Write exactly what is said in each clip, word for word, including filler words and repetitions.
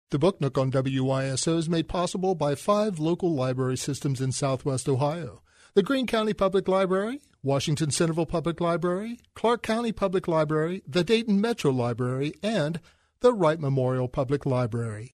The Book Nook on W Y S O is made possible by five local library systems in Southwest Ohio: the Greene County Public Library, Washington Centerville Public Library, Clark County Public Library, the Dayton Metro Library, and the Wright Memorial Public Library.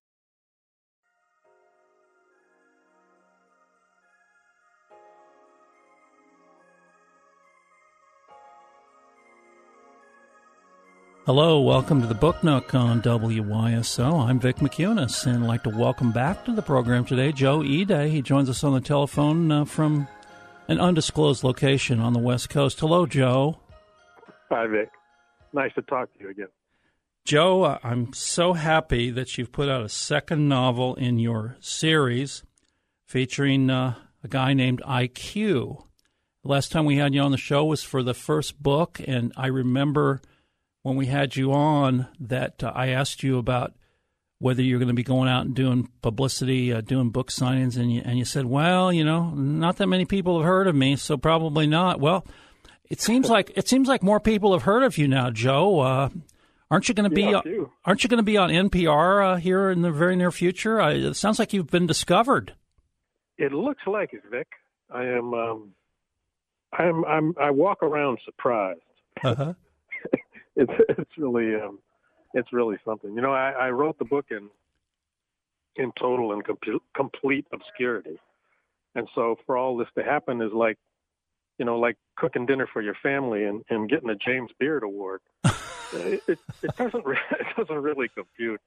Hello, welcome to the Book Nook on W Y S O. I'm Vic McUnis, and I'd like to welcome back to the program today Joe Ide. He joins us on the telephone uh, from an undisclosed location on the West Coast. Hello, Joe. Hi, Vic. Nice to talk to you again. Joe, uh, I'm so happy that you've put out a second novel in your series featuring uh, a guy named I Q. The last time we had you on the show was for the first book, and I remember when we had you on that uh, I asked you about whether you're going to be going out and doing publicity, uh, doing book signings, and you, and you said, well, you know, not that many people have heard of me, so probably not. Well, it seems like it seems like more people have heard of you now, Joe. Uh, aren't you going to be yeah, uh, aren't you going to be on N P R uh, here in the very near future? Uh, it sounds like you've been discovered. It looks like it, Vic. I am. Um, I'm. I'm. I walk around surprised. Uh-huh. It's it's really um, it's really something. You know, I, I wrote the book in in total and com- complete obscurity, and so for all this to happen is like, you know, like cooking dinner for your family and, and getting a James Beard Award. it, it it doesn't re- it doesn't really compute.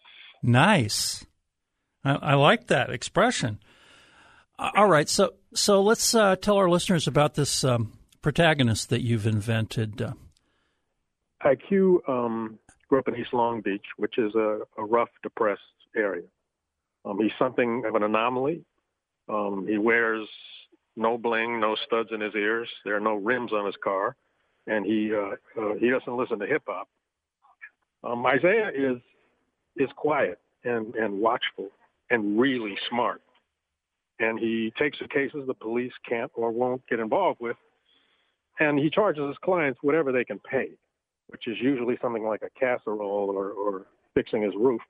Nice, I, I like that expression. All right, so so let's uh, tell our listeners about this um, protagonist that you've invented. Uh, I Q um, grew up in East Long Beach, which is a, a rough, depressed area. Um, he's something of an anomaly. Um, he wears no bling, no studs in his ears. There are no rims on his car, and he uh, uh, he doesn't listen to hip hop. Um, Isaiah is is quiet and, and watchful and really smart, and he takes the cases the police can't or won't get involved with, and he charges his clients whatever they can pay, which is usually something like a casserole or, or fixing his roof.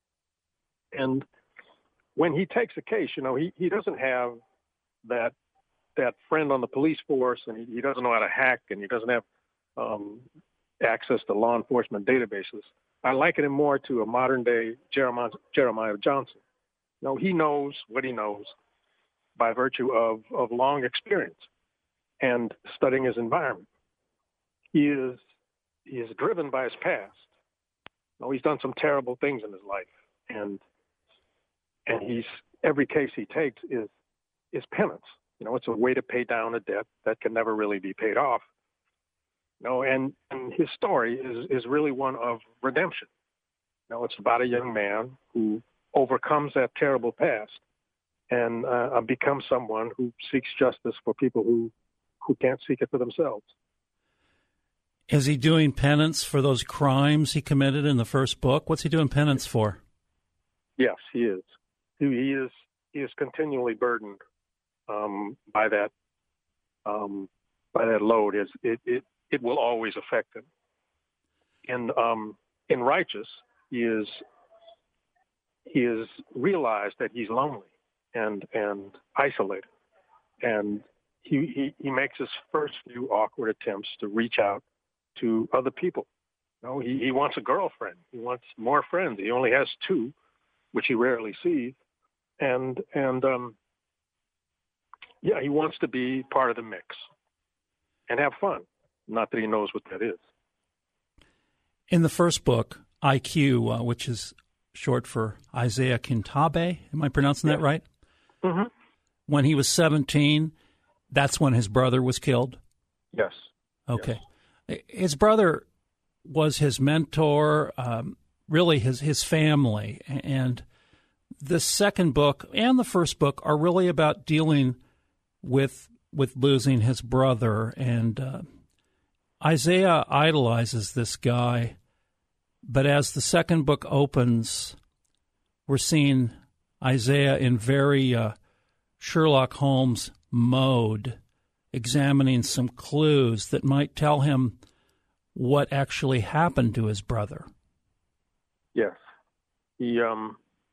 And when he takes a case, you know, he, he doesn't have that that friend on the police force, and he, he doesn't know how to hack, and he doesn't have um, access to law enforcement databases. I liken him more to a modern-day Jeremiah, Jeremiah Johnson. You know, he knows what he knows by virtue of, of long experience and studying his environment. He is He is driven by his past. You know, he's done some terrible things in his life, and and he's every case he takes is is penance. You know, it's a way to pay down a debt that can never really be paid off. You know, and, and his story is is really one of redemption. You know, it's about a young man who overcomes that terrible past and uh, becomes someone who seeks justice for people who who can't seek it for themselves. Is he doing penance for those crimes he committed in the first book? What's he doing penance for? Yes, he is. He, he is. He is continually burdened um, by that um, by that load. It, it it it will always affect him. In um, in Righteous, he is he is realized that he's lonely and and isolated, and he he, he makes his first few awkward attempts to reach out to other people. You know, he, he wants a girlfriend. He wants more friends. He only has two, which he rarely sees. And, and um, yeah, he wants to be part of the mix and have fun. Not that he knows what that is. In the first book, I Q, uh, which is short for Isaiah Kintabe, am I pronouncing yeah. that right? Mm-hmm. When he was seventeen, that's when his brother was killed? Yes. Okay. Yes. His brother was his mentor, um, really his, his family. And the second book and the first book are really about dealing with with losing his brother. And uh, Isaiah idolizes this guy. But as the second book opens, we're seeing Isaiah in very uh, Sherlock Holmes mode, examining some clues that might tell him what actually happened to his brother. Yes. He um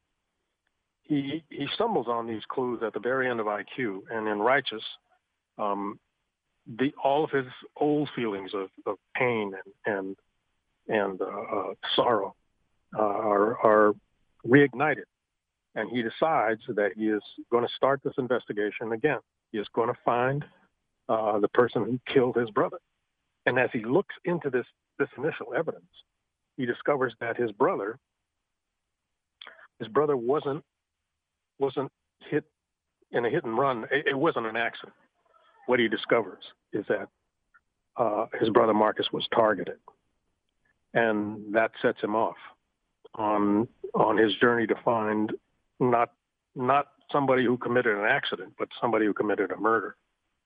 he he stumbles on these clues at the very end of I Q, and in Righteous, um, the all of his old feelings of, of pain and and and uh, uh, sorrow uh, are are reignited, and he decides that he is going to start this investigation again. He is going to find uh, the person who killed his brother, and as he looks into this this initial evidence, he discovers that his brother his brother wasn't wasn't hit in a hit and run. It, it wasn't an accident. What he discovers is that uh, his brother Marcus was targeted, and that sets him off on on his journey to find not not somebody who committed an accident, but somebody who committed a murder.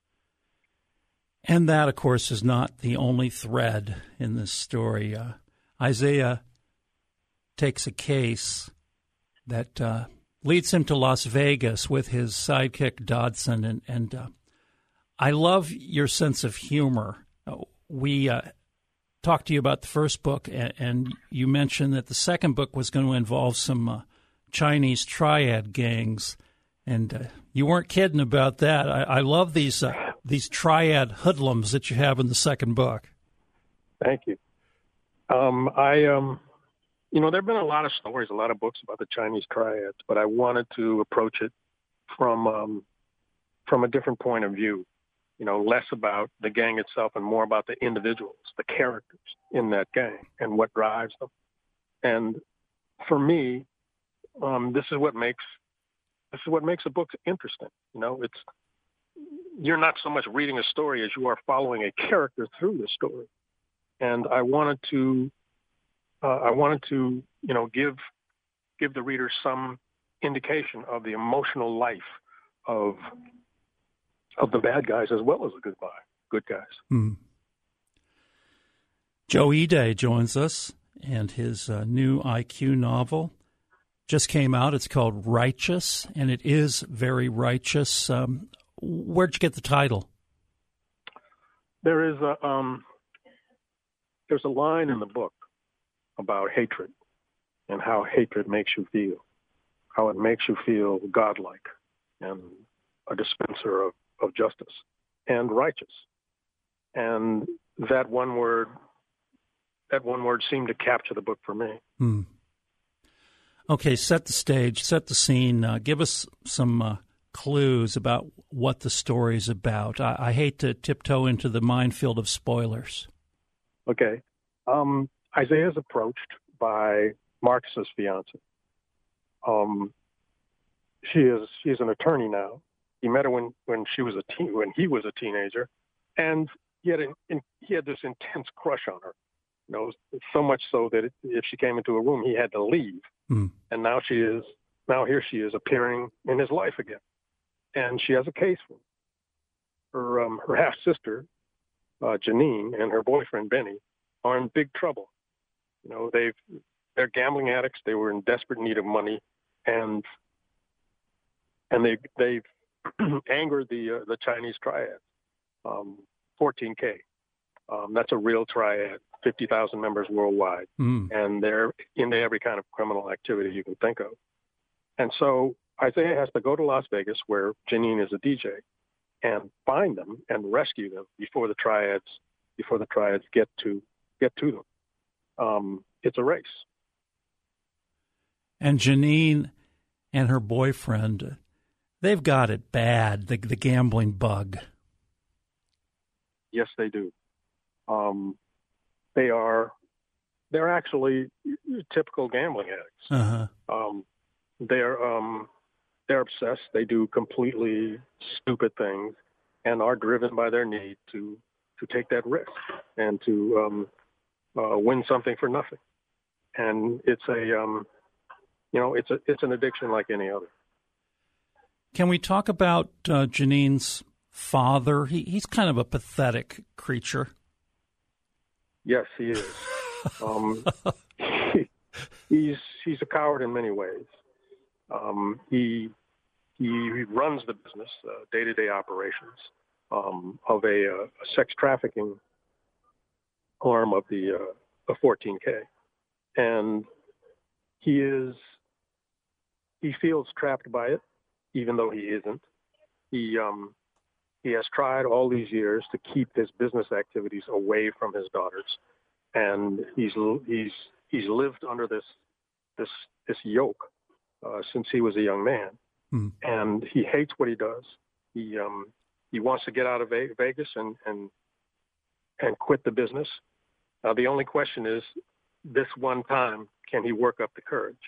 And that, of course, is not the only thread in this story. Uh, Isaiah takes a case that uh, leads him to Las Vegas with his sidekick Dodson, and, and uh, I love your sense of humor. We uh, talked to you about the first book, and, and you mentioned that the second book was going to involve some uh, Chinese triad gangs, and uh, you weren't kidding about that. I, I love these uh, these triad hoodlums that you have in the second book. Thank you. Um, I, um, you know, there have been a lot of stories, a lot of books about the Chinese triads, but I wanted to approach it from um, from a different point of view. You know, less about the gang itself and more about the individuals, the characters in that gang and what drives them. And for me, um, this is what makes this is what makes a book interesting. You know, it's you're not so much reading a story as you are following a character through the story. And I wanted to uh, I wanted to you know give give the reader some indication of the emotional life of of the bad guys as well as the good guy, good guys. Hmm. Joe Ide joins us, and his uh, new I Q novel just came out. It's called Righteous, and it is very righteous. Um, where'd you get the title? There is a um, there's a line in the book about hatred and how hatred makes you feel, how it makes you feel godlike and a dispenser of of justice and righteous. And that one word, that one word seemed to capture the book for me. Hmm. Okay, set the stage, set the scene. Uh, give us some uh, clues about what the story is about. I, I hate to tiptoe into the minefield of spoilers. Okay. Um, Isaiah is approached by Marcus's fiance. Um, she is she's an attorney now. He met her when, when she was a teen, when he was a teenager, and he had an, in, he had this intense crush on her. You know, so much so that it, if she came into a room, he had to leave. Mm. And now she is now here she is appearing in his life again, and she has a case for him. Her um, her half sister, uh, Janine, and her boyfriend Benny are in big trouble. You know, they've they're gambling addicts. They were in desperate need of money, and and they they've angered the uh, the Chinese triad, um, fourteen K. Um, that's a real triad, fifty thousand members worldwide, mm. and they're into every kind of criminal activity you can think of. And so Isaiah has to go to Las Vegas, where Janine is a D J, and find them and rescue them before the triads before the triads get to get to them. Um, it's a race. And Janine and her boyfriend, they've got it bad, the, the gambling bug. Yes, they do. Um, they are, they're actually typical gambling addicts. Uh-huh. Um, they're, um, they're obsessed. They do completely stupid things and are driven by their need to, to take that risk and to um, uh, win something for nothing. And it's a, um, you know, it's a, it's an addiction like any other. Can we talk about uh, Janine's father? He, he's kind of a pathetic creature. Yes, he is. um, he, he's he's a coward in many ways. Um, he he runs the business, uh, day-to-day operations um, of a, uh, a sex trafficking arm of the uh, the fourteen K, and he is. he feels trapped by it, even though he isn't. He um, he has tried all these years to keep his business activities away from his daughters, and he's he's he's lived under this this this yoke uh, since he was a young man, hmm. and he hates what he does. He um, he wants to get out of Vegas and and and quit the business. Uh, the only question is, this one time, can he work up the courage?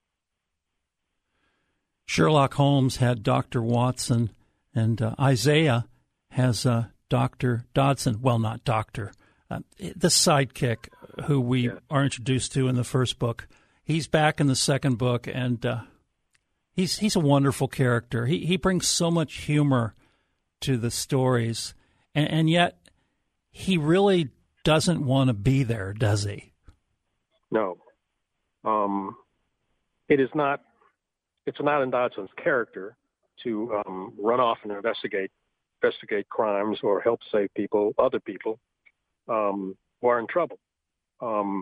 Sherlock Holmes had Doctor Watson, and uh, Isaiah has uh, Doctor Dodson. Well, not doctor. Uh, the sidekick who we yeah. are introduced to in the first book. He's back in the second book, and uh, he's he's a wonderful character. He he brings so much humor to the stories, and, and yet he really doesn't want to be there, does he? No. Um, it is not. It's not in Dodson's character to um, run off and investigate investigate crimes or help save people, other people um, who are in trouble. Um,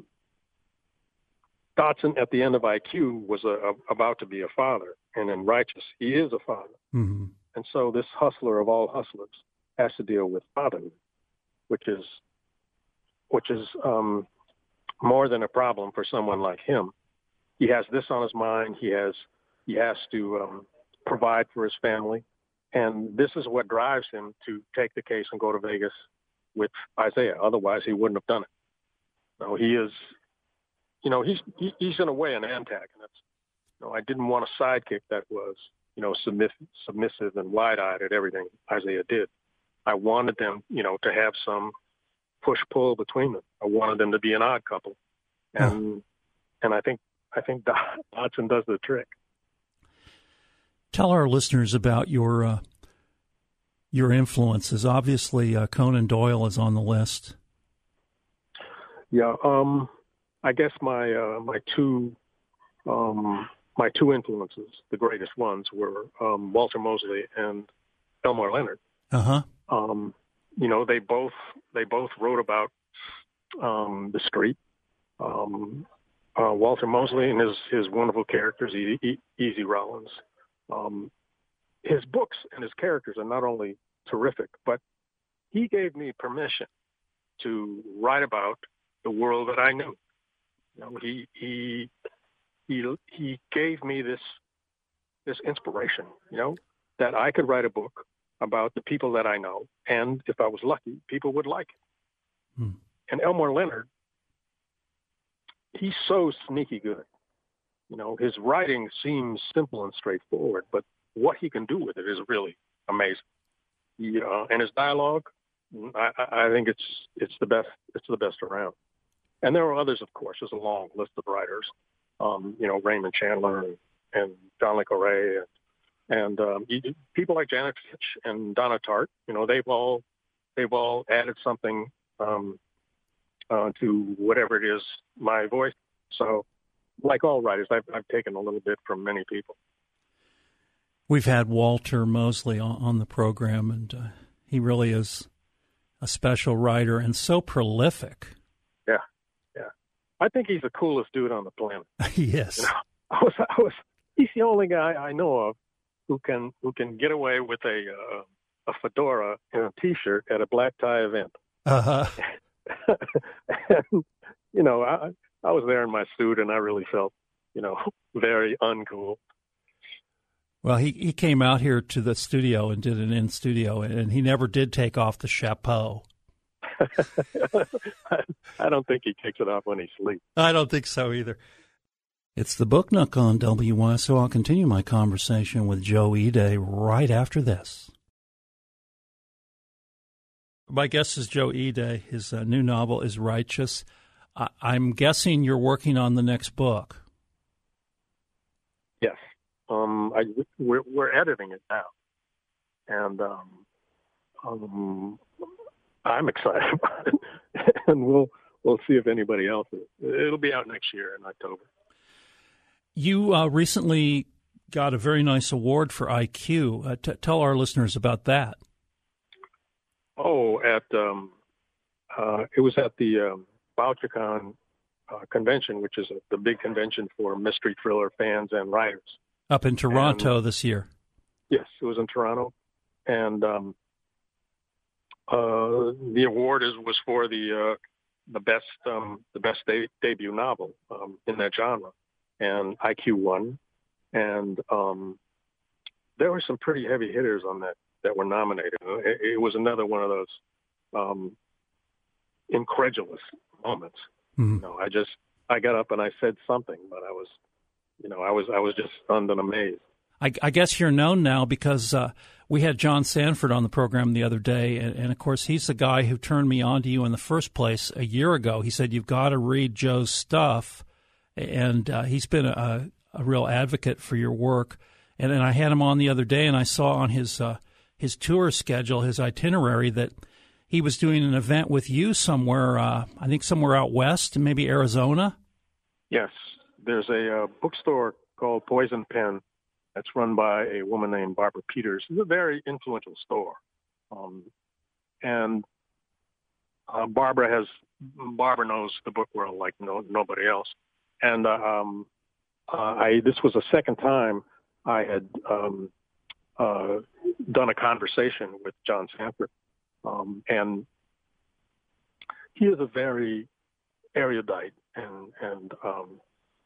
Dodson, at the end of I Q, was a, a, about to be a father, and in Righteous, he is a father. Mm-hmm. And so this hustler of all hustlers has to deal with fatherhood, which is which is um, more than a problem for someone like him. He has this on his mind. He has he has to um, provide for his family, and this is what drives him to take the case and go to Vegas with Isaiah. Otherwise, he wouldn't have done it. No, he is, you know, he's he, he's in a way an antagonist. You know, I didn't want a sidekick that was, you know, submissive, submissive and wide-eyed at everything Isaiah did. I wanted them, you know, to have some push-pull between them. I wanted them to be an odd couple, and and I think I think Dodson does the trick. Tell our listeners about your uh, your influences. Obviously, uh, Conan Doyle is on the list. Yeah, um, I guess my uh, my two um, my two influences, the greatest ones, were um, Walter Mosley and Elmore Leonard. Uh huh. Um, you know, they both they both wrote about um, the street. Um, uh, Walter Mosley and his his wonderful characters, E- e- Easy Rollins. Um, his books and his characters are not only terrific, but he gave me permission to write about the world that I knew. You know, he he he he gave me this this inspiration, you know, that I could write a book about the people that I know, and if I was lucky, people would like it. Hmm. And Elmore Leonard, he's so sneaky good. You know, his writing seems simple and straightforward, but what he can do with it is really amazing. He, uh, and his dialogue, I, I think it's it's the best it's the best around. And there are others, of course. There's a long list of writers. Um, you know, Raymond Chandler and, and John le Carré and, and um, you, people like Janet Fitch and Donna Tartt. You know, they've all they've all added something um, uh, to whatever it is my voice. So. Like all writers, I've, I've taken a little bit from many people. We've had Walter Mosley on, on the program, and uh, he really is a special writer and so prolific. Yeah, yeah. I think he's the coolest dude on the planet. Yes. You know, I was, I was. He's the only guy I know of who can who can get away with a uh, a fedora and a T-shirt at a black tie event. Uh huh. And, you know, I. I was there in my suit, and I really felt, you know, very uncool. Well, he, he came out here to the studio and did an in-studio, and he never did take off the chapeau. I don't think he takes it off when he sleeps. I don't think so either. It's the Book Nook on W Y, so I'll continue my conversation with Joe Ide right after this. My guest is Joe Ide. His uh, new novel is Righteous. I'm guessing you're working on the next book. Yes, um, I, we're, we're editing it now, and um, um, I'm excited about it. And we'll we'll see if anybody else is. It'll be out next year in October. You uh, recently got a very nice award for I Q. Uh, t- tell our listeners about that. Oh, at um, uh, it was at the. Um, BoucherCon uh, convention, which is a, the big convention for mystery thriller fans and writers. Up in Toronto and, this year. Yes, it was in Toronto, and um, uh, the award is was for the uh, the best um, the best de- debut novel um, in that genre, and I Q won, and um, there were some pretty heavy hitters on that that were nominated. It, it was another one of those um, incredulous moments. Mm-hmm. You know, I just I got up and I said something, but I was, you know, I was I was just stunned and amazed. I, I guess you're known now because uh, we had John Sanford on the program the other day, and, and of course he's the guy who turned me on to you in the first place a year ago. He said, you've got to read Joe's stuff, and uh, he's been a, a real advocate for your work. And then I had him on the other day, and I saw on his uh, his tour schedule, his itinerary, that he was doing an event with you somewhere, uh, I think somewhere out west, maybe Arizona. Yes, there's a uh, bookstore called Poison Pen. That's run by a woman named Barbara Peters. It's a very influential store. Um, and uh, Barbara has, Barbara knows the book world like no, nobody else. And uh, um, uh, I, this was the second time I had um, uh, done a conversation with John Sanford. Um, and he is a very erudite and, and um,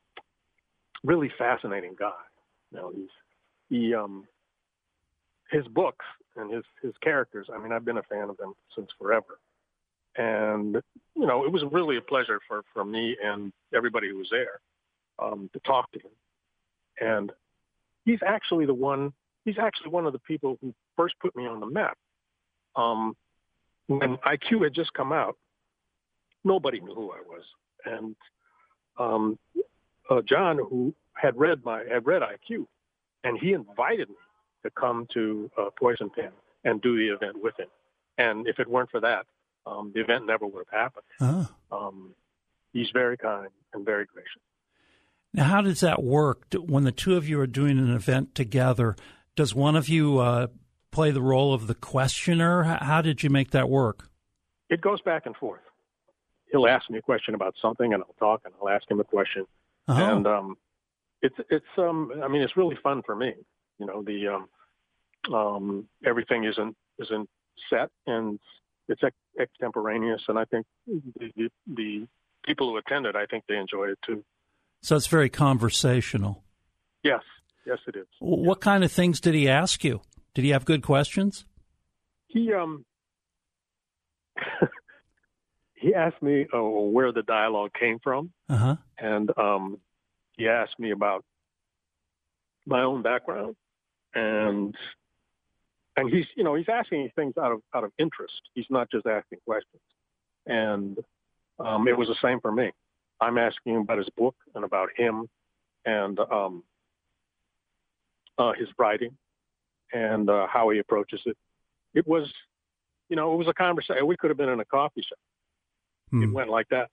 really fascinating guy. You know, he's, he, um, his books and his, his characters, I mean, I've been a fan of them since forever. And, you know, it was really a pleasure for, for me and everybody who was there um, to talk to him. And he's actually the one, he's actually one of the people who first put me on the map. Um, when I Q had just come out, nobody knew who I was. And um, uh, John, who had read my had read I Q, and he invited me to come to uh, Poison Pen and do the event with him. And if it weren't for that, um, the event never would have happened. Uh-huh. Um, he's very kind and very gracious. Now, how does that work when the two of you are doing an event together? Does one of you uh, play the role of the questioner? How did you make that work? It goes back and forth. He'll ask me a question about something, and I'll talk, and I'll ask him a question. Uh-huh. And um, it's it's um, I mean, it's really fun for me. You know, the um, um, everything isn't isn't set, and it's ex- extemporaneous. And I think the, the the people who attended, I think they enjoyed it too. So it's very conversational. Yes, yes, it is. What yeah. kind of things did he ask you? Did he have good questions? He um. He asked me uh, where the dialogue came from, uh-huh. and um, he asked me about my own background, and and he's you know he's asking things out of out of interest. He's not just asking questions, and um, it was the same for me. I'm asking him about his book and about him, and um, uh, his writing, and uh, how he approaches it. It was, you know, it was a conversation. We could have been in a coffee shop. Hmm. It went like that.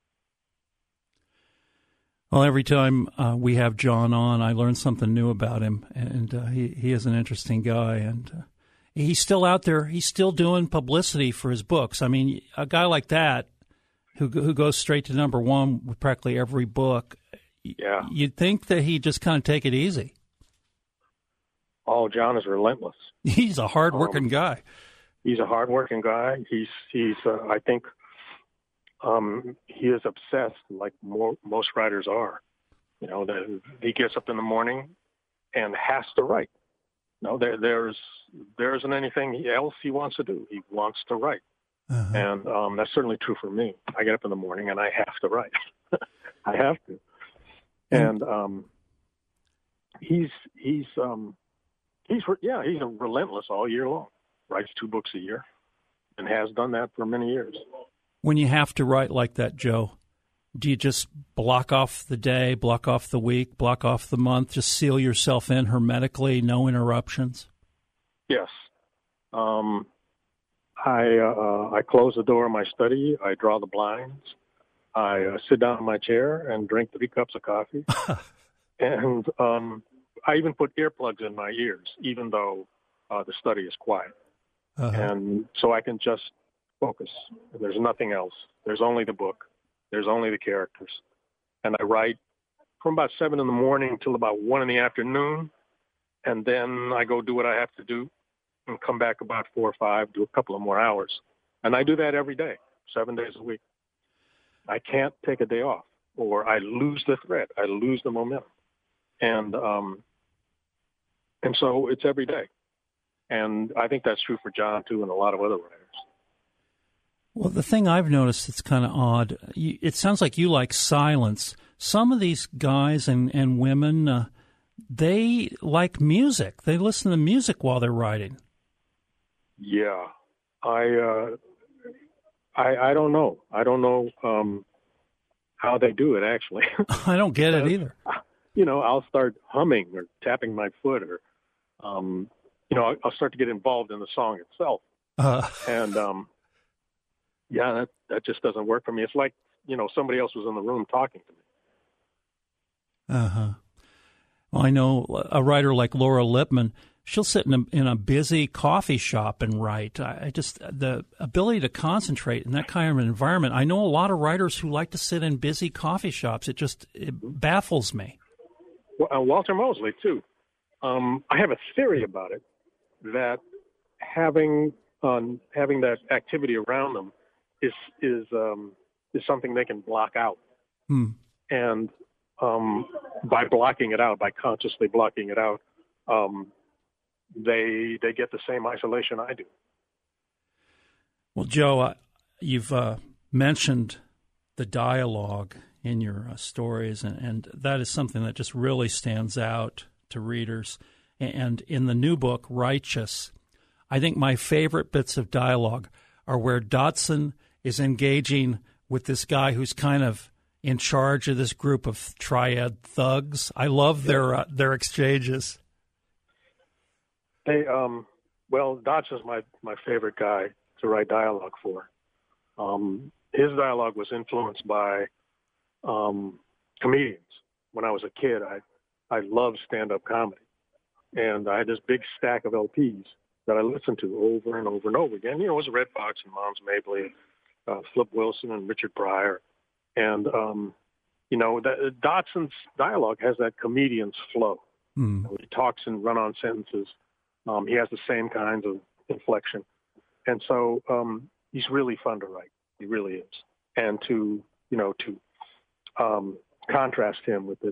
Well, every time uh, we have John on, I learn something new about him, and uh, he he is an interesting guy, and uh, he's still out there. He's still doing publicity for his books. I mean, a guy like that who who goes straight to number one with practically every book. Yeah, you'd think that he'd just kind of take it easy. Oh, John is relentless. He's a hard-working um, guy. He's a hard-working guy. He's he's uh, I think. Um, he is obsessed, like more, most writers are. You know, that he gets up in the morning and has to write. No, there, there's there isn't anything else he wants to do. He wants to write, uh-huh. and um, that's certainly true for me. I get up in the morning and I have to write. I have to, and um, he's he's um, he's yeah he's relentless all year long. Writes two books a year, and has done that for many years. When you have to write like that, Joe, do you just block off the day, block off the week, block off the month, just seal yourself in hermetically, no interruptions? Yes. Um, I uh, I close the door of my study. I draw the blinds. I uh, sit down in my chair and drink three cups of coffee. and um, I even put earplugs in my ears, even though uh, the study is quiet. Uh-huh. And so I can just focus. There's nothing else. There's only the book. There's only the characters. And I write from about seven in the morning till about one in the afternoon. and then I go do what I have to do and come back about four or five, do a couple of more hours. And I do that every day, seven days a week. I can't take a day off, or I lose the thread. I lose the momentum. And um, and so it's every day. And I think that's true for John, too, and a lot of other writers. Well, the thing I've noticed that's kind of odd, you, it sounds like you like silence. Some of these guys and, and women, uh, they like music. They listen to music while they're writing. Yeah. I uh, I, I don't know. I don't know um, how they do it, actually. I don't get it either. You know, I'll start humming or tapping my foot, or, um, you know, I'll, I'll start to get involved in the song itself. Uh. And, um, yeah, that, that just doesn't work for me. It's like, you know, somebody else was in the room talking to me. Uh-huh. Well, I know a writer like Laura Lippman, she'll sit in a, in a busy coffee shop and write. I, I just, the ability to concentrate in that kind of an environment. I know a lot of writers who like to sit in busy coffee shops. It just, it baffles me. Well, uh, Walter Mosley, too. Um, I have a theory about it, that having um, having that activity around them is is um, is something they can block out. Hmm. And um, by blocking it out, by consciously blocking it out, um, they they get the same isolation I do. Well, Joe, uh, you've uh, mentioned the dialogue in your uh, stories, and, and that is something that just really stands out to readers. And in the new book, Righteous, I think my favorite bits of dialogue are where Dodson is engaging with this guy who's kind of in charge of this group of triad thugs. I love their uh, their exchanges. They, um, well, Dodson's my, my favorite guy to write dialogue for. Um, his dialogue was influenced by um, comedians. When I was a kid, I I loved stand-up comedy. And I had this big stack of L Ps that I listened to over and over and over again. You know, it was Red Fox and Mons Mabley, uh, Flip Wilson and Richard Pryor. And, um, you know, that, Dodson's dialogue has that comedian's flow. Mm. He talks in run-on sentences. Um, he has the same kinds of inflection. And so um, he's really fun to write. He really is. And to, you know, to um, contrast him with this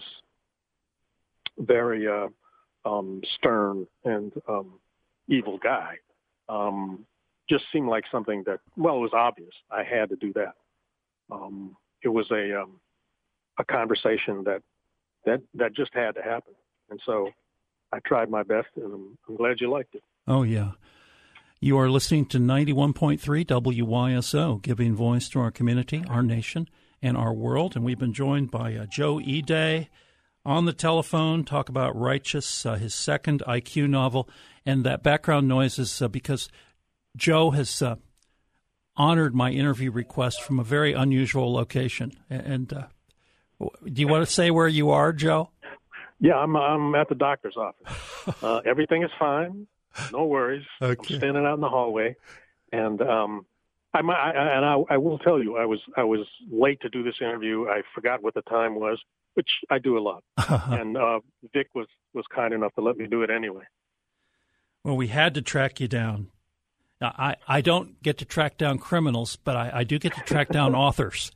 very uh, um, stern and um, evil guy um, just seemed like something that, well, it was obvious. I had to do that. Um, it was a um, a conversation that, that that just had to happen. And so I tried my best, and I'm, I'm glad you liked it. Oh, yeah. You are listening to ninety-one point three W Y S O, giving voice to our community, our nation, and our world. And we've been joined by uh, Joe Eday on the telephone, talk about Righteous, uh, his second I Q novel. And that background noise is uh, because Joe has uh, honored my interview request from a very unusual location. And uh, do you want to say where you are, Joe? Yeah, I'm I'm at the doctor's office. Uh, everything is fine. No worries. Okay. I'm standing out in the hallway, and um, I, I and I, I will tell you, I was I was late to do this interview. I forgot what the time was, which I do a lot. And uh, Vic was, was kind enough to let me do it anyway. Well, we had to track you down. Now, I, I don't get to track down criminals, but I, I do get to track down authors.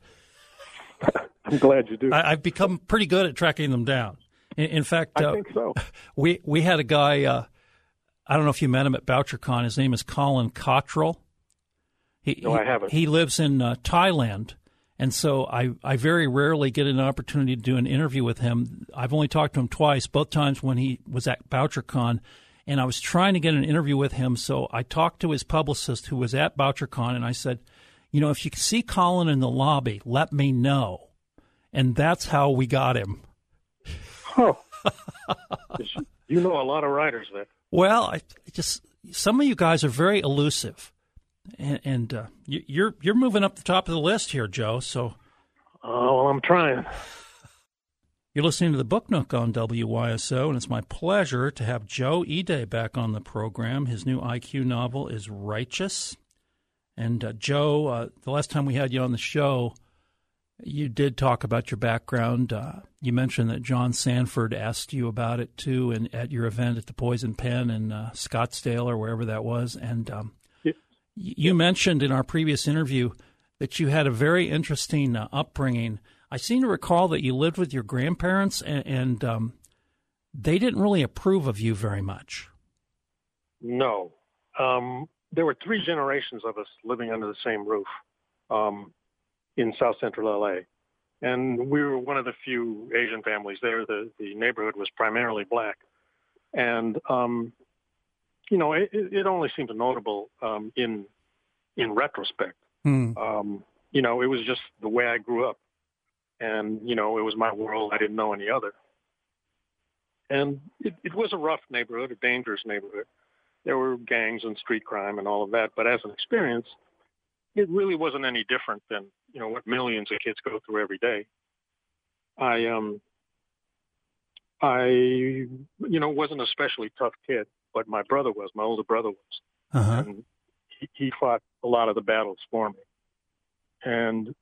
I'm glad you do. I, I've become pretty good at tracking them down. In, in fact, I uh, think so. we we had a guy. Uh, I don't know if you met him at BoucherCon. His name is Colin Cottrell. He, no, he, I haven't. He lives in uh, Thailand, and so I, I very rarely get an opportunity to do an interview with him. I've only talked to him twice, both times when he was at BoucherCon, and I was trying to get an interview with him. So I talked to his publicist who was at BoucherCon, and I said, you know, if you see Colin in the lobby, let me know. And that's how we got him. Oh, you know a lot of writers then. Well, I just some of you guys are very elusive, and, and uh, you, you're you're moving up the top of the list here, Joe. So, oh, well, I'm trying. You're listening to the Book Nook on W Y S O, and it's my pleasure to have Joe Eday back on the program. His new I Q novel is Righteous, and uh, Joe, uh, the last time we had you on the show, You did talk about your background. Uh, you mentioned that John Sanford asked you about it, too, and at your event at the Poison Pen in uh, Scottsdale or wherever that was. And um, yeah. you mentioned in our previous interview that you had a very interesting uh, upbringing. I seem to recall that you lived with your grandparents, and, and um, they didn't really approve of you very much. No. Um, there were three generations of us living under the same roof um, in South Central L A. And we were one of the few Asian families there. The, the neighborhood was primarily black. And, um, you know, it, it only seemed notable um, in in retrospect. Hmm. Um, you know, it was just the way I grew up. And, you know, it was my world. I didn't know any other. And it, it was a rough neighborhood, a dangerous neighborhood. There were gangs and street crime and all of that. But as an experience, it really wasn't any different than, you know, what millions of kids go through every day. I, um, I, you know, wasn't a especially tough kid, but my brother was, my older brother was. Uh-huh. And he, he fought a lot of the battles for me. And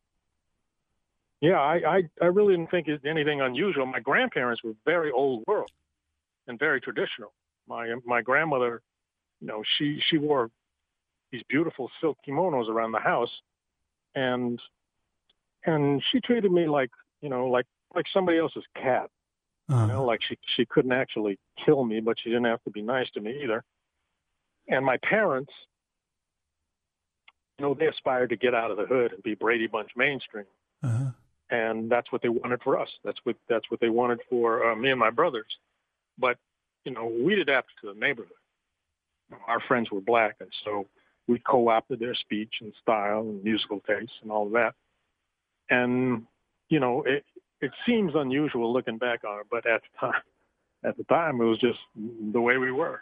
yeah, I, I, I really didn't think it anything unusual. My grandparents were very old world and very traditional. My, my grandmother, you know, she, she wore these beautiful silk kimonos around the house, and and she treated me like, you know, like like somebody else's cat. Uh-huh. You know, like she she couldn't actually kill me, but she didn't have to be nice to me either. And my parents, you know, they aspired to get out of the hood and be Brady Bunch mainstream, Uh-huh. and that's what they wanted for us. That's what that's what they wanted for uh, me and my brothers. But you know, we'd adapt to the neighborhood. Our friends were black, and so we co-opted their speech and style and musical tastes and all of that. And, you know, it, it seems unusual looking back on it, but at the time, at the time, it was just the way we were.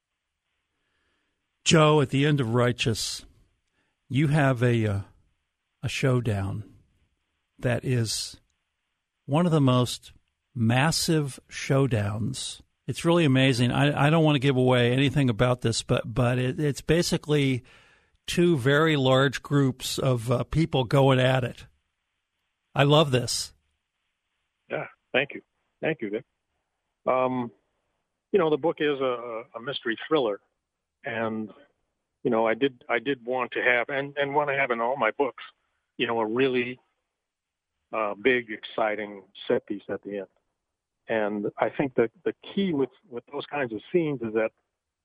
Joe, at the end of Righteous, you have a uh, a showdown that is one of the most massive showdowns. It's really amazing. I, I don't want to give away anything about this, but but it, it's basically two very large groups of uh, people going at it. I love this. Yeah, thank you. Thank you, Vic. Um, you know, the book is a, a mystery thriller, and, you know, I did I did want to have, and, and want to have in all my books, you know, a really uh, big, exciting set piece at the end. And I think that the key with, with those kinds of scenes is that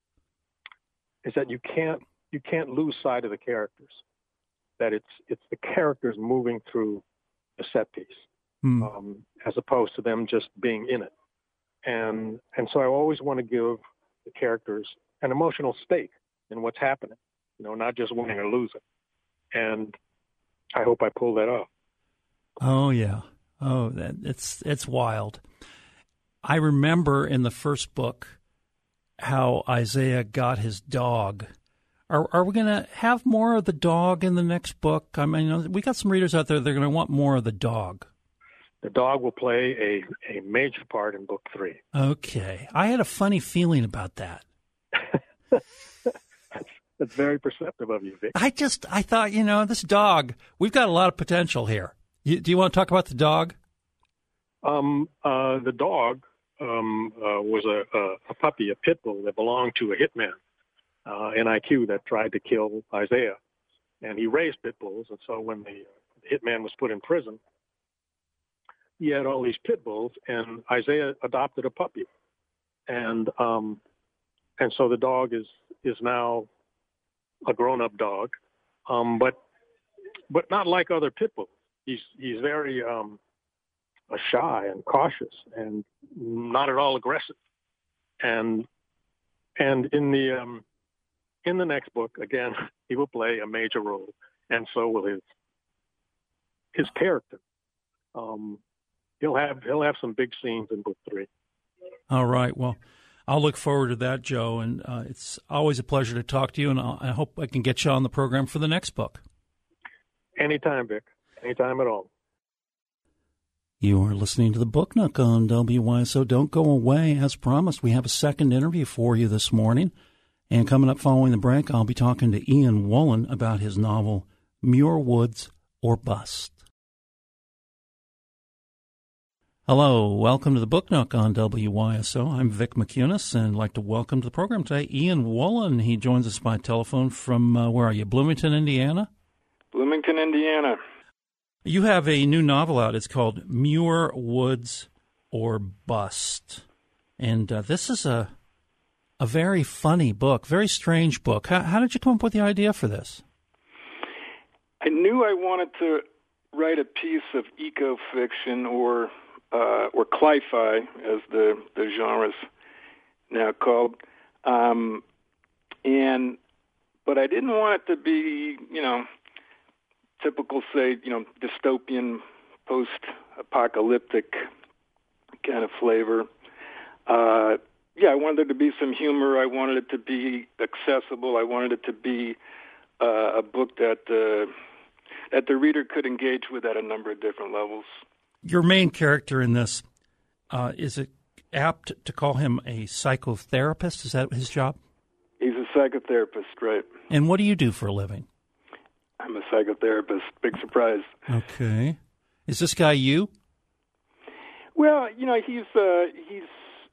is that you can't you can't lose sight of the characters. That it's it's the characters moving through a set piece, Hmm. um, as opposed to them just being in it. And and so I always want to give the characters an emotional stake in what's happening. You know, not just winning or losing. And I hope I pull that off. Oh yeah. Oh, that it's it's wild. I remember in the first book how Isaiah got his dog. Are are we going to have more of the dog in the next book? I mean, you know, we got some readers out there that are going to want more of the dog. The dog will play a, a major part in book three. Okay. I had a funny feeling about that. that's, that's very perceptive of you, Vic. I just, I thought, you know, this dog, we've got a lot of potential here. You, do you want to talk about the dog? Um, uh, the dog um, uh, was a, a, a puppy, a pit bull that belonged to a hitman uh, in I Q that tried to kill Isaiah. And he raised pit bulls, and so when the hitman was put in prison, he had all these pit bulls, and Isaiah adopted a puppy. And um, and so the dog is is now a grown-up dog, um, but but not like other pit bulls. He's he's very um, shy and cautious, and not at all aggressive. And and in the um, in the next book, again, he will play a major role, and so will his his character. Um, he'll have he'll have some big scenes in book three. All right. Well, I'll look forward to that, Joe. And uh, it's always a pleasure to talk to you. And I'll, I hope I can get you on the program for the next book. Anytime, Vic. Anytime at all. You are listening to the Book Nook on W Y S O. Don't go away. As promised, we have a second interview for you this morning. And coming up following the break, I'll be talking to Ian Woolen about his novel, Muir Woods or Bust. Hello, welcome to the Book Nook on W Y S O. I'm Vic McCunis, and I'd like to welcome to the program today Ian Woolen. He joins us by telephone from, uh, where are you, Bloomington, Indiana? Bloomington, Indiana. You have a new novel out. It's called Muir Woods or Bust. And uh, this is a a very funny book, very strange book. How, how did you come up with the idea for this? I knew I wanted to write a piece of eco-fiction or uh, or cli-fi, as the, the genre's now called. Um, and but I didn't want it to be, you know, typical, say, you know, dystopian, post-apocalyptic kind of flavor. Uh, yeah, I wanted there to be some humor. I wanted it to be accessible. I wanted it to be uh, a book that uh, that the reader could engage with at a number of different levels. Your main character in this, uh, is it apt to call him a psychotherapist? Is that his job? He's a psychotherapist, right. And what do you do for a living? I'm a psychotherapist. Big surprise. Okay. Is this guy you? Well, you know, he's uh, he's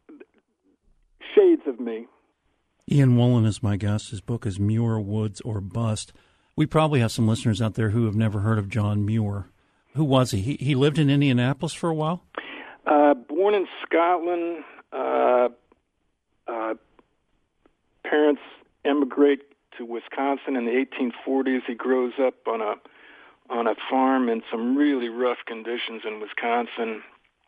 shades of me. Ian Woolen is my guest. His book is Muir Woods or Bust. We probably have some listeners out there who have never heard of John Muir. Who was he? He, he lived in Indianapolis for a while? Uh, born in Scotland. Uh, uh, parents emigrate to Wisconsin in the eighteen forties. He grows up on a on a farm in some really rough conditions in Wisconsin.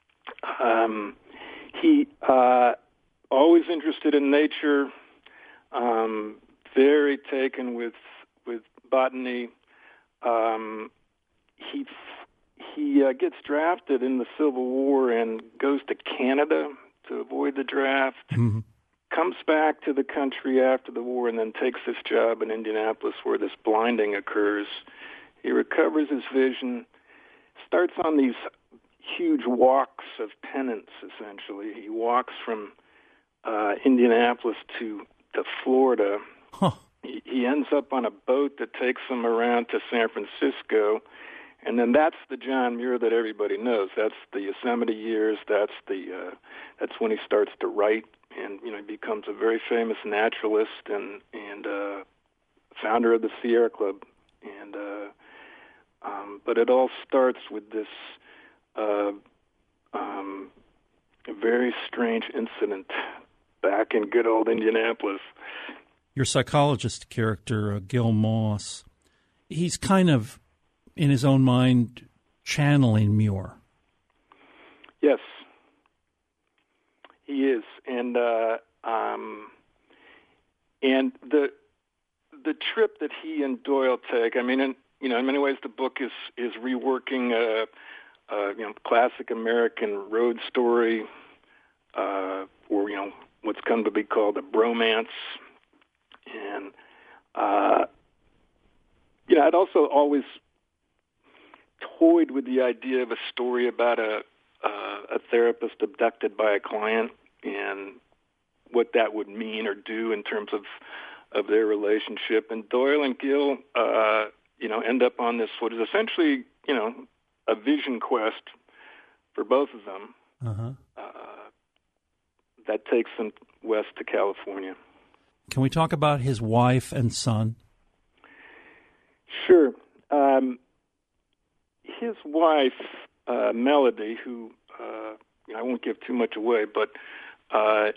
Um, he uh, always interested in nature, um, very taken with with botany. Um, he he uh, gets drafted in the Civil War and goes to Canada to avoid the draft. Mm-hmm. Comes back to the country after the war and then takes this job in Indianapolis where this blinding occurs. He recovers his vision, starts on these huge walks of penance, essentially. He walks from uh, Indianapolis to, to Florida. Huh. He, he ends up on a boat that takes him around to San Francisco, and then that's the John Muir that everybody knows. That's the Yosemite years. That's the uh, that's when he starts to write, and you know he becomes a very famous naturalist and and uh, founder of the Sierra Club. And uh, um, but it all starts with this uh, um, very strange incident back in good old Indianapolis. Your psychologist character, uh, Gil Moss, he's kind of, in his own mind, channeling Muir. Yes, he is, and uh, um, and the the trip that he and Doyle take. I mean, in, you know, in many ways, the book is is reworking a, a you know classic American road story, uh, or you know what's come to be called a bromance, and uh, you know, I'd also always toyed with the idea of a story about a uh, a therapist abducted by a client and what that would mean or do in terms of of their relationship. And Doyle and Gil, uh, you know, end up on this what is essentially, you know, a vision quest for both of them. Uh-huh. Uh, that takes them west to California. Can we talk about his wife and son? Sure. Um, his wife, uh, Melody, who uh, I won't give too much away, but uh,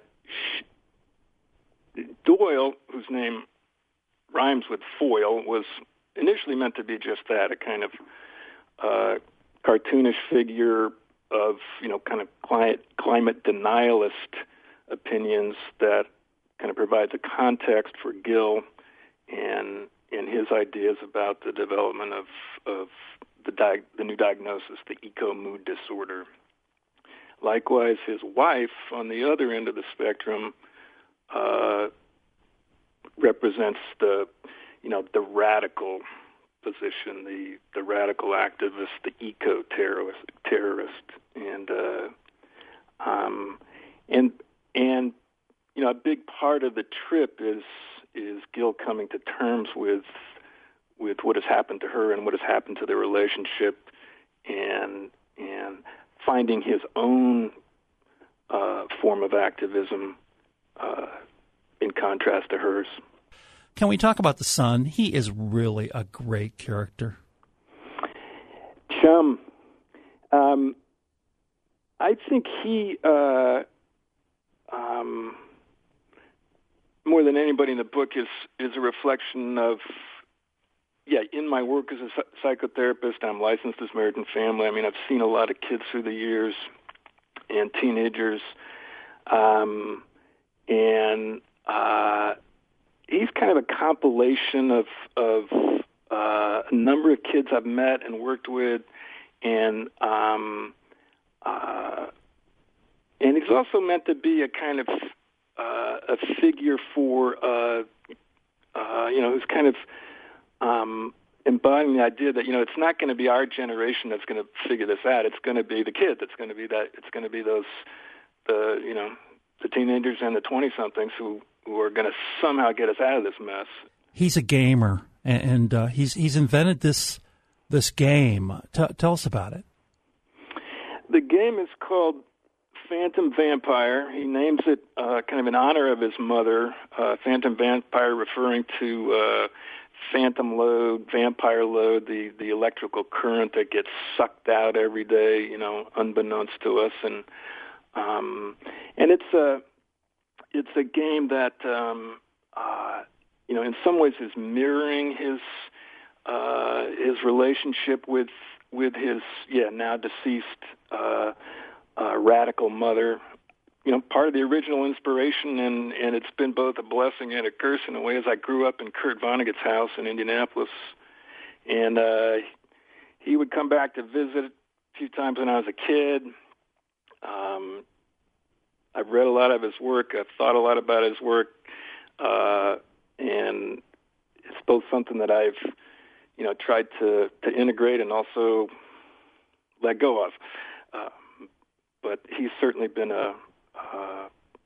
she, Doyle, whose name rhymes with foil, was initially meant to be just that, a kind of uh, cartoonish figure of, you know, kind of climate, climate denialist opinions that kind of provides a context for Gil and and his ideas about the development of of the di- the new diagnosis, the eco-mood disorder. Likewise, his wife, on the other end of the spectrum, uh, represents the, you know, the radical position, the, the radical activist, the eco-terrorist, terrorist, and uh, um, and and you know, a big part of the trip is is Gil coming to terms with with what has happened to her and what has happened to their relationship, and and finding his own uh, form of activism uh, in contrast to hers. Can we talk about the son? He is really a great character. Chum. Um, I think he, uh, um, more than anybody in the book, is is a reflection of, yeah, in my work as a psychotherapist, I'm licensed as marriage and family. I mean, I've seen a lot of kids through the years and teenagers, um, and uh, he's kind of a compilation of of uh, a number of kids I've met and worked with, and um, uh, and he's also meant to be a kind of uh, a figure for uh, uh, you know, who's kind of um, embodying the idea that, you know, it's not going to be our generation that's going to figure this out. It's going to be the kid. It's going to be that. It's going to be those the you know the teenagers and the twenty-somethings who. who are going to somehow get us out of this mess. He's a gamer, and uh, he's he's invented this this game. T- tell us about it. The game is called Phantom Vampire. He names it uh, kind of in honor of his mother, uh, Phantom Vampire, referring to uh, phantom load, vampire load, the, the electrical current that gets sucked out every day, you know, unbeknownst to us. And um, and it's a it's a game that um, uh, you know, in some ways is mirroring his uh, his relationship with with his yeah now deceased uh, uh, radical mother. You know, part of the original inspiration, and, and it's been both a blessing and a curse in a way, as I grew up in Kurt Vonnegut's house in Indianapolis, and uh, he would come back to visit a few times when I was a kid. Um, I've read a lot of his work. I've thought a lot about his work, uh, and it's both something that I've, you know, tried to, to integrate and also let go of. Uh, but he's certainly been a Uh,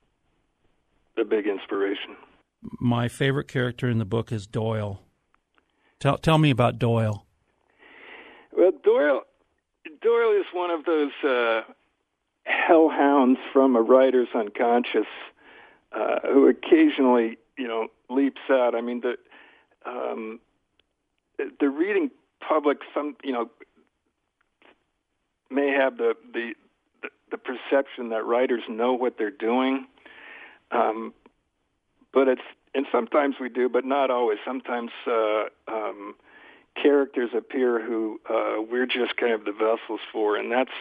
a big inspiration. My favorite character in the book is Doyle. Tell tell me about Doyle. Well, Doyle Doyle is one of those uh, hellhounds from a writer's unconscious uh, who occasionally, you know, leaps out. I mean, the um, the reading public, some you know, may have the the the perception that writers know what they're doing, um, but it's and sometimes we do, but not always. Sometimes uh, um, characters appear who uh, we're just kind of the vessels for, and that's.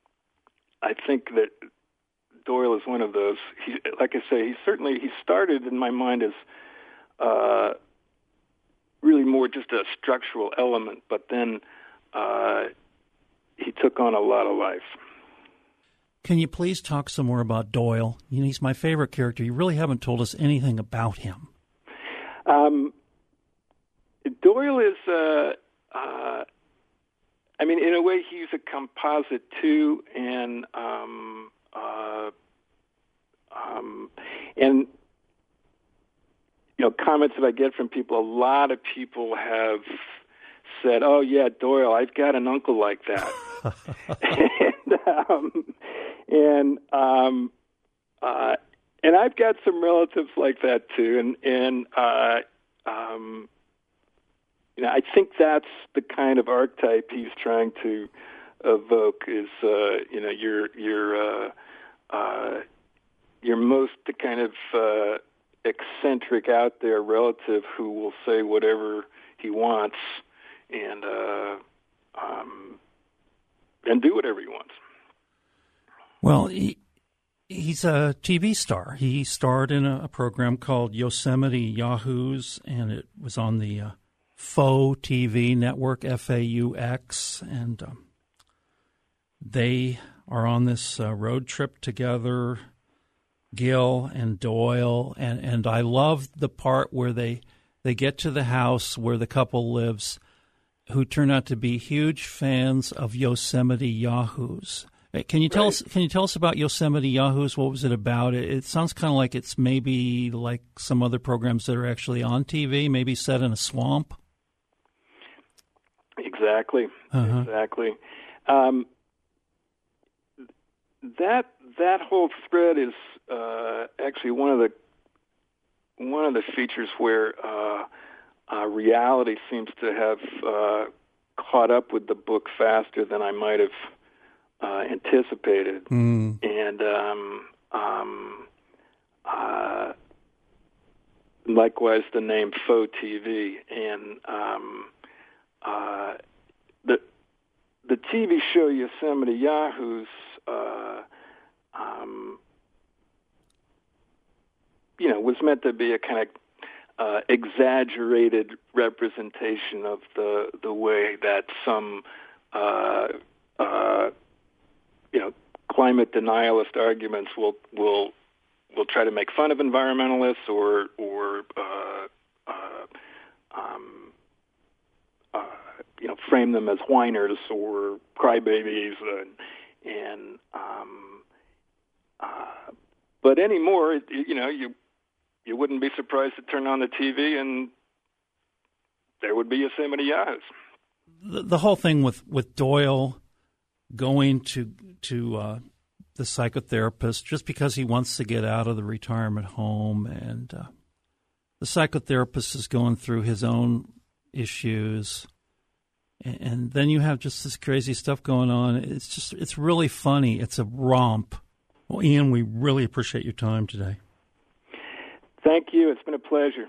I think that Doyle is one of those. He, like I say, he certainly he started in my mind as uh, really more just a structural element, but then uh, he took on a lot of life. Can you please talk some more about Doyle? You know, he's my favorite character. You really haven't told us anything about him. Um, Doyle is, uh, uh, I mean, in a way, he's a composite too, and um, uh, um, and you know, comments that I get from people. A lot of people have said, "Oh yeah, Doyle, I've got an uncle like that." and um, and um, uh, and I've got some relatives like that too, and and uh, um, you know, I think that's the kind of archetype he's trying to evoke. Is uh, you know, your your uh, uh, your most kind of uh, eccentric out there relative who will say whatever he wants, and uh, um, and do whatever he wants. Well, he, he's a T V star. He starred in a, a program called Yosemite Yahoos, and it was on the uh, Faux T V network, F A U X, and um, they are on this uh, road trip together, Gil and Doyle, and, and I love the part where they, they get to the house where the couple lives, who turn out to be huge fans of Yosemite Yahoos. Can you tell right. us? Can you tell us about Yosemite Yahoos? What was it about? It, it sounds kind of like it's maybe like some other programs that are actually on T V, maybe set in a swamp. Exactly. Uh-huh. Exactly. Um, that that whole thread is uh, actually one of the one of the features where uh, uh, reality seems to have uh, caught up with the book faster than I might have uh, anticipated, mm. and um, um, uh, likewise the name Faux T V, and um, uh, the the T V show Yosemite Yahoos. Uh, um, you know, was meant to be a kind of uh, exaggerated representation of the the way that some, uh, uh, you know, climate denialist arguments will will will try to make fun of environmentalists or or uh, uh, um, uh, you know, frame them as whiners or crybabies and. And um, uh, but anymore, it, you know, you you wouldn't be surprised to turn on the T V and there would be Yosemite Yahoos. The, the whole thing with, with Doyle going to to uh, the psychotherapist just because he wants to get out of the retirement home, and uh, the psychotherapist is going through his own issues. And then you have just this crazy stuff going on. It's just, it's really funny. It's a romp. Well, Ian, we really appreciate your time today. Thank you. It's been a pleasure.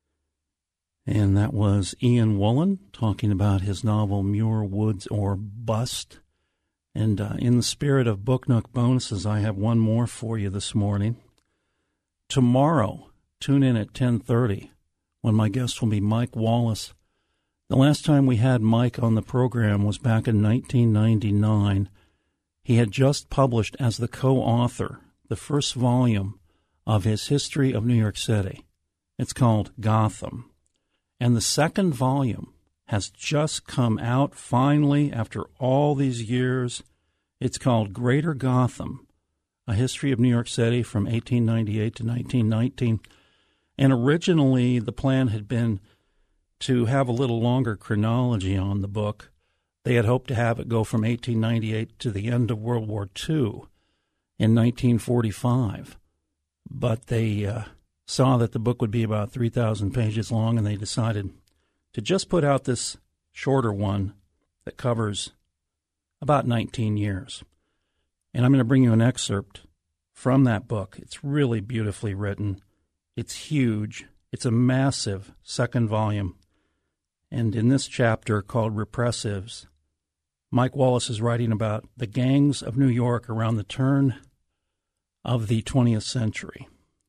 And that was Ian Woolen talking about his novel Muir Woods or Bust. And uh, in the spirit of Book Nook bonuses, I have one more for you this morning. Tomorrow, tune in at ten thirty when my guest will be Mike Wallace. The last time we had Mike on the program was back in nineteen ninety-nine. He had just published as the co-author the first volume of his History of New York City. It's called Gotham. And the second volume has just come out finally after all these years. It's called Greater Gotham, A History of New York City from eighteen ninety-eight to nineteen nineteen. And originally the plan had been to have a little longer chronology on the book. They had hoped to have it go from eighteen ninety-eight to the end of World War Two in nineteen forty-five. But they uh, saw that the book would be about three thousand pages long, and they decided to just put out this shorter one that covers about nineteen years. And I'm going to bring you an excerpt from that book. It's really beautifully written. It's huge. It's a massive second volume. And in this chapter called Repressives, Mike Wallace is writing about the gangs of New York around the turn of the twentieth century.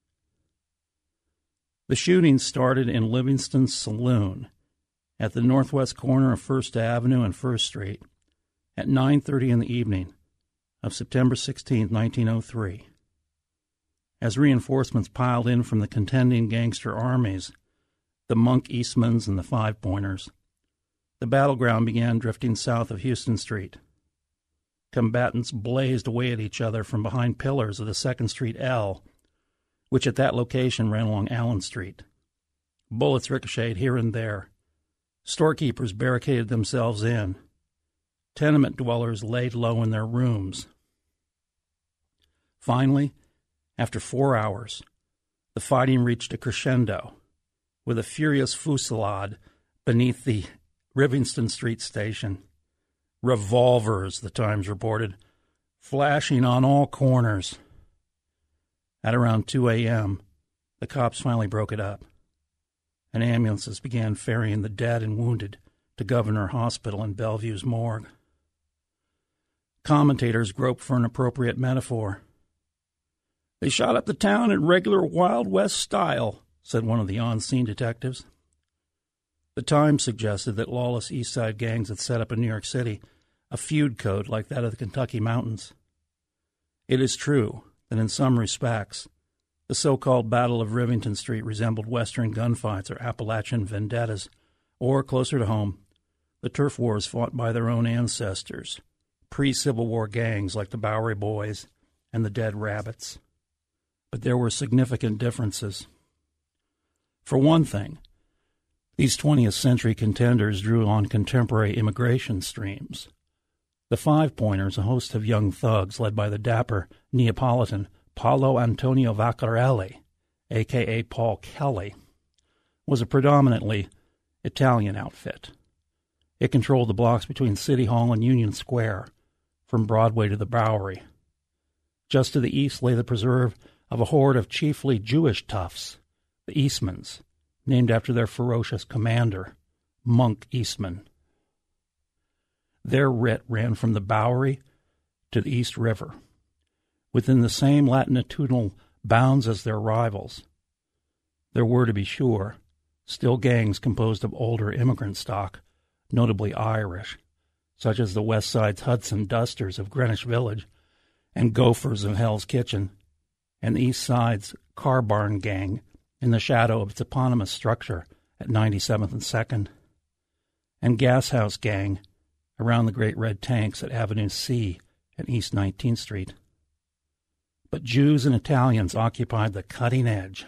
The shooting started in Livingston's Saloon at the northwest corner of First Avenue and First Street at nine thirty in the evening of September sixteenth, nineteen oh three. As reinforcements piled in from the contending gangster armies, the Monk Eastmans and the Five Pointers, the battleground began drifting south of Houston Street. Combatants blazed away at each other from behind pillars of the Second Street L, which at that location ran along Allen Street. Bullets ricocheted here and there. Storekeepers barricaded themselves in. Tenement dwellers laid low in their rooms. Finally, after four hours, the fighting reached a crescendo, with a furious fusillade beneath the Livingston Street station. Revolvers, the Times reported, flashing on all corners. At around two a.m., the cops finally broke it up, and ambulances began ferrying the dead and wounded to Governor Hospital and Bellevue's morgue. Commentators groped for an appropriate metaphor. "They shot up the town in regular Wild West style," said one of the on-scene detectives. The Times suggested that lawless East Side gangs had set up in New York City a feud code like that of the Kentucky Mountains. It is true that in some respects, the so-called Battle of Rivington Street resembled Western gunfights or Appalachian vendettas, or, closer to home, the turf wars fought by their own ancestors, pre-Civil War gangs like the Bowery Boys and the Dead Rabbits. But there were significant differences. For one thing, these twentieth century contenders drew on contemporary immigration streams. The Five Pointers, a host of young thugs led by the dapper Neapolitan Paolo Antonio Vaccarelli, a k a. Paul Kelly, was a predominantly Italian outfit. It controlled the blocks between City Hall and Union Square, from Broadway to the Bowery. Just to the east lay the preserve of a horde of chiefly Jewish toughs, the Eastmans, named after their ferocious commander, Monk Eastman. Their writ ran from the Bowery to the East River, within the same latitudinal bounds as their rivals. There were, to be sure, still gangs composed of older immigrant stock, notably Irish, such as the West Side's Hudson Dusters of Greenwich Village and Gophers of Hell's Kitchen, and the East Side's Car Barn Gang in the shadow of its eponymous structure at ninety-seventh and second, and Gas House Gang around the Great Red Tanks at Avenue C and East nineteenth Street. But Jews and Italians occupied the cutting edge.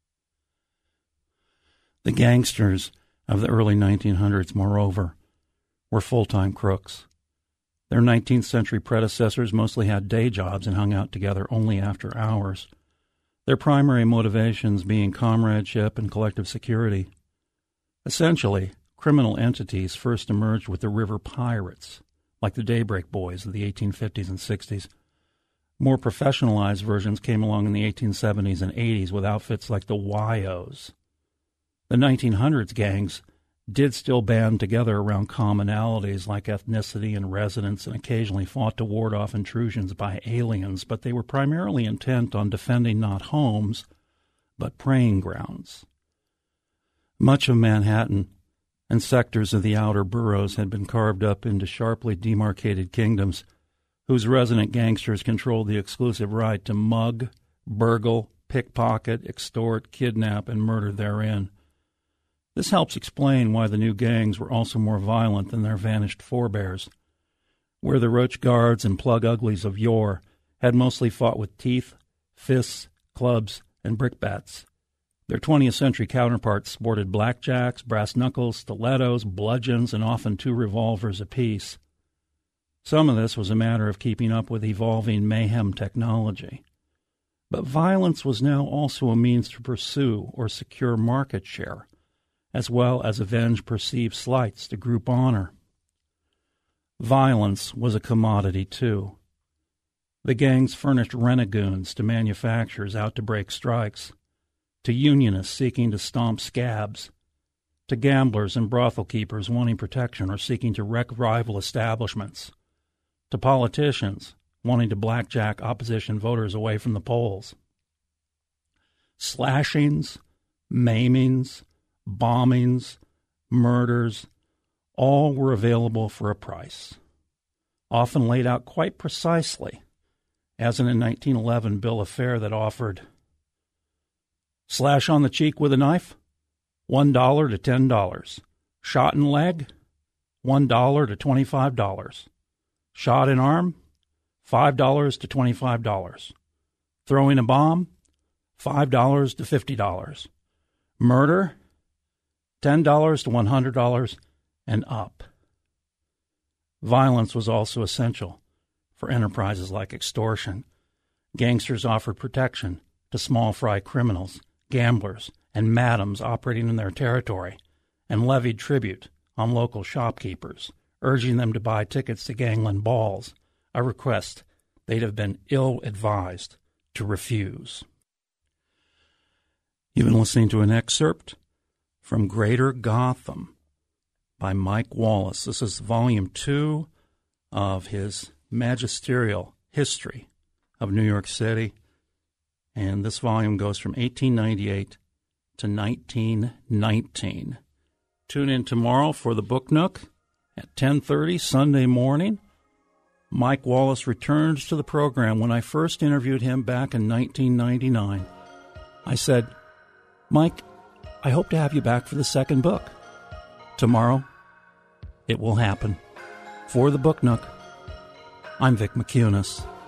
The gangsters of the early nineteen hundreds, moreover, were full-time crooks. Their nineteenth century predecessors mostly had day jobs and hung out together only after hours, their primary motivations being comradeship and collective security. Essentially, criminal entities first emerged with the river pirates, like the Daybreak Boys of the eighteen fifties and sixties. More professionalized versions came along in the eighteen seventies and eighties with outfits like the Y Os. The nineteen hundreds gangs did still band together around commonalities like ethnicity and residence and occasionally fought to ward off intrusions by aliens, but they were primarily intent on defending not homes, but preying grounds. Much of Manhattan and sectors of the outer boroughs had been carved up into sharply demarcated kingdoms whose resident gangsters controlled the exclusive right to mug, burgle, pickpocket, extort, kidnap, and murder therein. This helps explain why the new gangs were also more violent than their vanished forebears, where the roach guards and plug uglies of yore had mostly fought with teeth, fists, clubs, and brickbats. Their twentieth century counterparts sported blackjacks, brass knuckles, stilettos, bludgeons, and often two revolvers apiece. Some of this was a matter of keeping up with evolving mayhem technology. But violence was now also a means to pursue or secure market share, as well as avenge perceived slights to group honor. Violence was a commodity, too. The gangs furnished renegoons to manufacturers out to break strikes, to unionists seeking to stomp scabs, to gamblers and brothel keepers wanting protection or seeking to wreck rival establishments, to politicians wanting to blackjack opposition voters away from the polls. Slashings, maimings, bombings, murders, all were available for a price, often laid out quite precisely, as in a nineteen eleven bill of fare that offered slash on the cheek with a knife, one dollar to ten dollars. Shot in leg, one dollar to twenty-five dollars. Shot in arm, five dollars to twenty-five dollars. Throwing a bomb, five dollars to fifty dollars. Murder, ten dollars to one hundred dollars and up. Violence was also essential for enterprises like extortion. Gangsters offered protection to small fry criminals, gamblers, and madams operating in their territory, and levied tribute on local shopkeepers, urging them to buy tickets to gangland balls, a request they'd have been ill-advised to refuse. You've been listening to an excerpt from Greater Gotham by Mike Wallace. This is volume two of his magisterial history of New York City, and this volume goes from eighteen ninety-eight to nineteen nineteen. Tune in tomorrow for the Book Nook at ten thirty Sunday morning. Mike Wallace returns to the program. When I first interviewed him back in nineteen ninety-nine, I said, Mike, I hope to have you back for the second book. Tomorrow, it will happen. For the Book Nook, I'm Vic McCunis.